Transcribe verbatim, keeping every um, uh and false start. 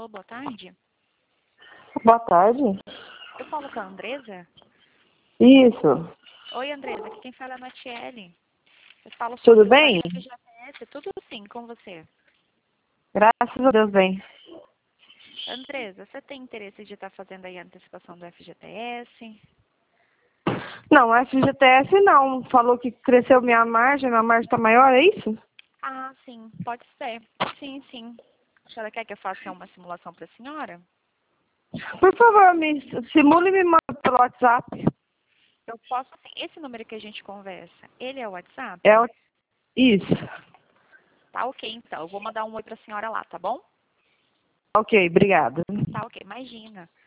Alô, boa tarde. Boa tarde. Eu falo com a Andresa? Isso. Oi, Andresa, aqui quem fala é a Natiele. Eu falo Tudo sobre bem? o F G T S, tudo sim, com você. Graças a Deus, bem. Andresa, você tem interesse de estar fazendo aí a antecipação do F G T S? Não, F G T S não. Falou que cresceu minha margem, minha margem está maior, é isso? Ah, sim, pode ser. Sim, sim. A senhora quer que eu faça uma simulação para a senhora? Por favor, me simule e me manda pelo WhatsApp. Eu posso sim. Esse número que a gente conversa, ele é o WhatsApp? É o... Isso. Tá ok, então. Eu vou mandar um oi para a senhora lá, tá bom? Ok, obrigada. Tá ok, imagina.